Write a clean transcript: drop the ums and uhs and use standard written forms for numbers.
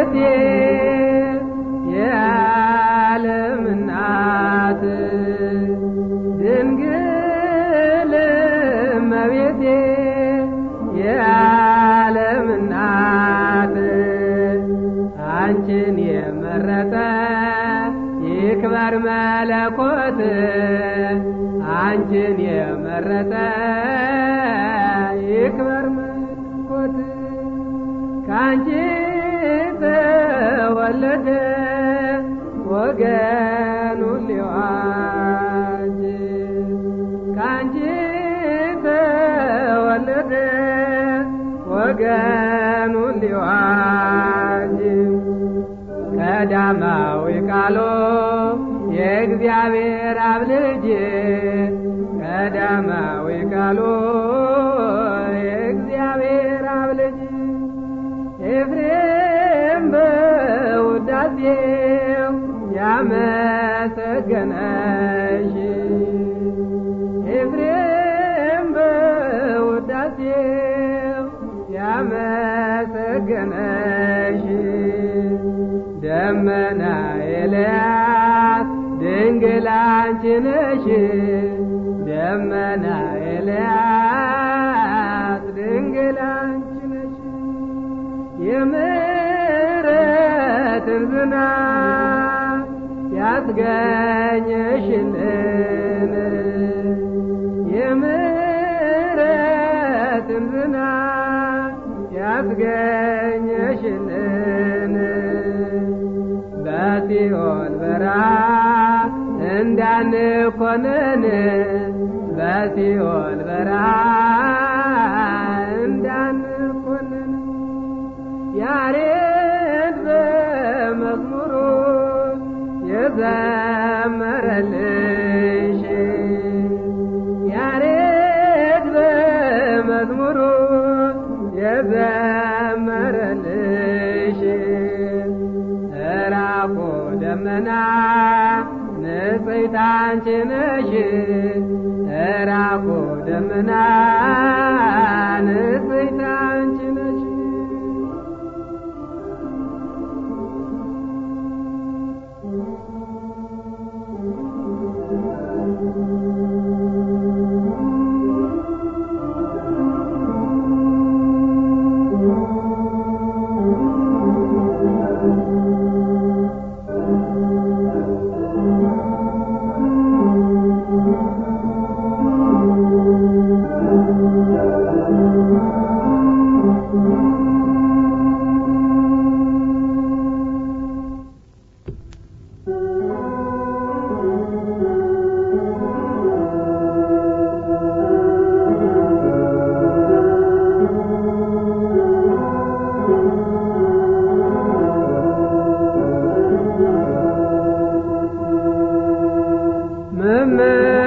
እመቤቴ የዓለም እናት ድንግል እመቤቴ የዓለም እናት አንቺን የመረጠ ይክበር መለኮት አንቺን የመረጠ ይክበር መለኮት ካንቺ ተወለደ ወገኑን ሊዋጅ ካንቺ ተወለደ ወገኑን ሊዋጅ ቀዳማዊ ቃሉ የእግዚአብሔር አብ ልጅ ቀዳማዊ ቃሉ የእግዚአብሔር አብ ልጅ ኤፍሬም በውዳሴው ያመሰገነሽ ኤፍሬም በውዳሴው ያመሰገነሽ ደመና ኤልያስ ድንግል አንቺ ነሽ ደመና ኤልያስ ድንግል አንቺ ነሽ የምሕረትን ዝናብ ያስገኘሽልን የምሕረትን ዝናብ ያስገኘሽልን በሲኦል በረሃ እንዳንኮነን በሲኦል በረሃ እንዳንኮነን ያሬድ በመዝሙሩ የዘመረልሽ ያሬድ በመዝሙሩ የዘመረልሽ ራቆ ደመና ንጽሕት አንቺ ነሽ ራቆ ደመና ንጽሕት አንቺ ነሽ Mama